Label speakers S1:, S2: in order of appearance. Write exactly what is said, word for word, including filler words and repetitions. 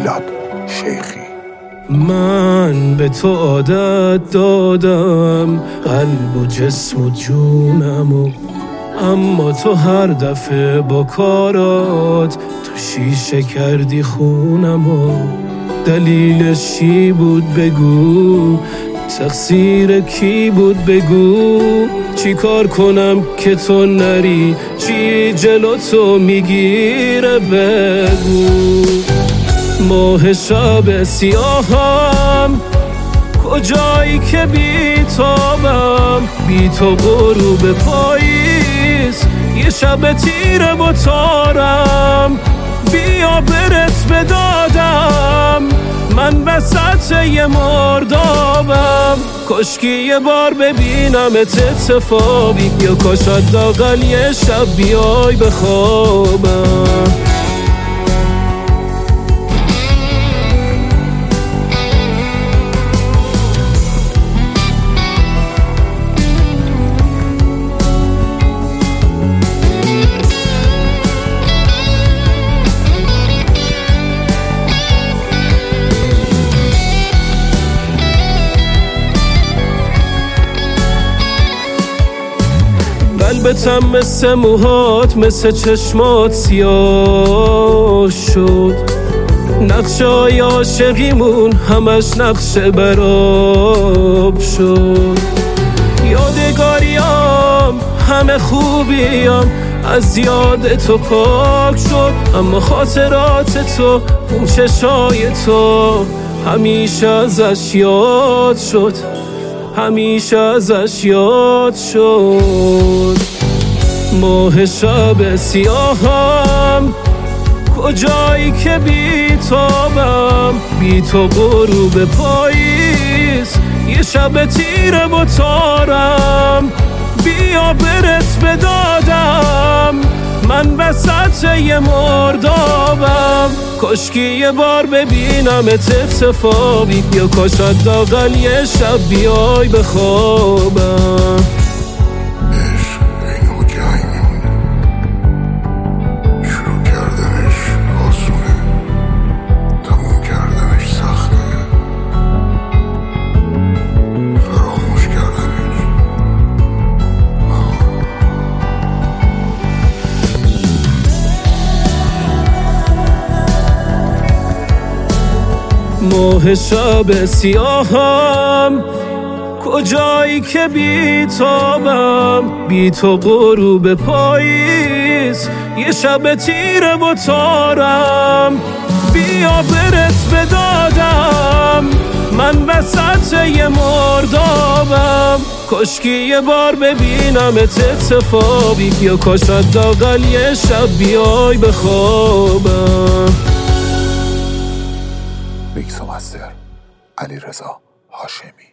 S1: میلاد شیخی.
S2: من به تو عادت دادم، قلب و جسم و جونم و اما تو هر دفعه با کارات تو شیشه کردی خونم و دلیلش چی بود بگو، تقصیر کی بود بگو، چی کار کنم که تو نری، چی جلو تو میگیره بگو. ماه شب سیاهم کجایی که بی تابم، بی تو غروب پاییز یه شب تیره با تارم، بیا برس بدادم من وسط یه مردابم، کاشکی یه بار ببینم اتفاقی، یا کاش حداقل یه شب بیای بخوابم. قلبتم مثل موهات مثل چشمات سیاه شد، نقشای عاشقیمون همش نقش براب شد، یادگاریام همه خوبیام از یاد تو پاک شد، اما خاطرات تو اون چشای تو همیشه ازش یاد شد، همیشه ازش یاد شد. ماه شب سیاهم کجایی که بی تابم، بی تو غروب پاییز یه شب تیره با تارم، بیا برس بدادم من وسط یه مردابم، کاشکی یه بار ببینم اتفاقی، یا کاش حداقل یه شب بیای بخوابم.
S1: عشق این و جنگ میمونه، شروع کردنش آسونه، تموم کردنش سخته، فراموش کردنش
S2: ماه شب سیاهم کجایی که بی تابم، بی تو غروب پاییز یه شب تیره با تارم، بیا برس بدادم من وسط یه مردابم، کاشکی یه بار ببینم اتفاقی، یا کاش حداقل یه شب بیای بخوابم.
S1: میکس و مستر علیرضا هاشمی.